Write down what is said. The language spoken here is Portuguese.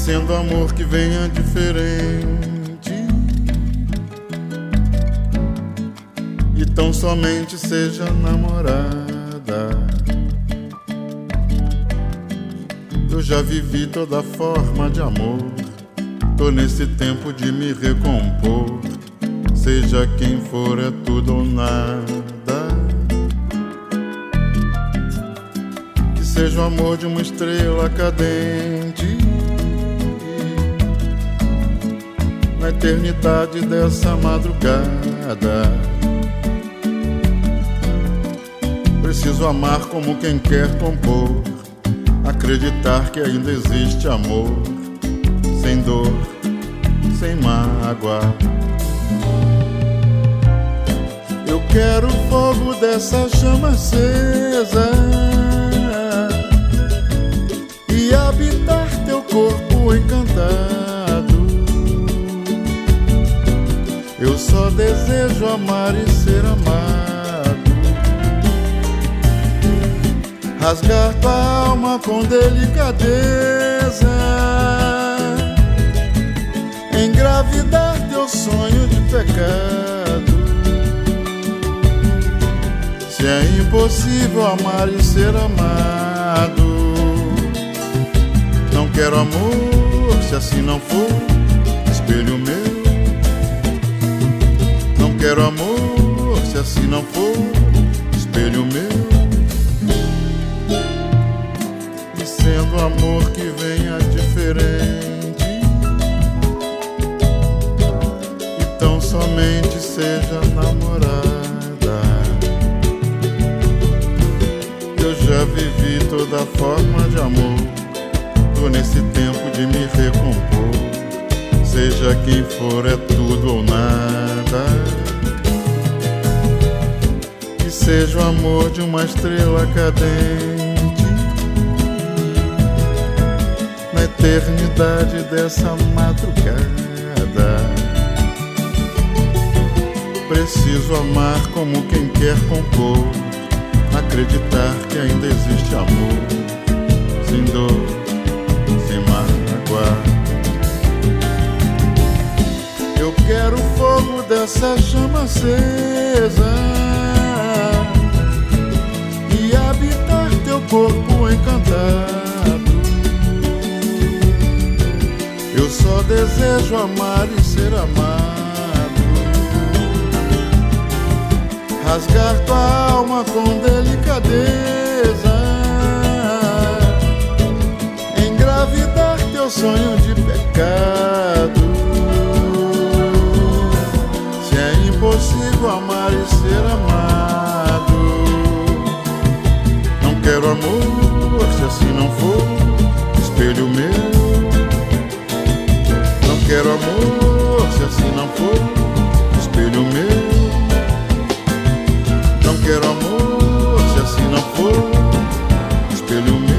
sendo amor que venha diferente e tão somente seja namorada. Eu já vivi toda forma de amor, tô nesse tempo de me recompor. Seja quem for, é tudo ou nada. Que seja o amor de uma estrela cadente na eternidade dessa madrugada. Preciso amar como quem quer compor, acreditar que ainda existe amor, sem dor, sem mágoa. Eu quero o fogo dessa chama acesa e habitar teu corpo encantado. Eu só desejo amar e ser amado, rasgar tua alma com delicadeza, engravidar teu sonho de pecado. Se é impossível amar e ser amado, não quero amor se assim não for espelho meu. Não quero amor se assim não for espelho meu. E sendo amor que venha diferente e tão somente seja namorada. Eu já vivi toda forma de amor, tô nesse tempo de me recompor. Seja quem for, é tudo ou nada. Que seja o amor de uma estrela cadente na eternidade dessa madrugada. Preciso amar como quem quer compor, acreditar que ainda existe amor, sem dor, sem mágoa. Eu quero o fogo dessa chama acesa e habitar teu corpo encantado. Eu só desejo amar e ser amado, rasgar tua alma com delicadeza, engravidar teu sonho de pecado. Se é impossível amar e ser amado, não quero amor se assim não for espelho meu. Não quero amor se assim não for espelho meu. Não quero amor se assim não for espelho meu.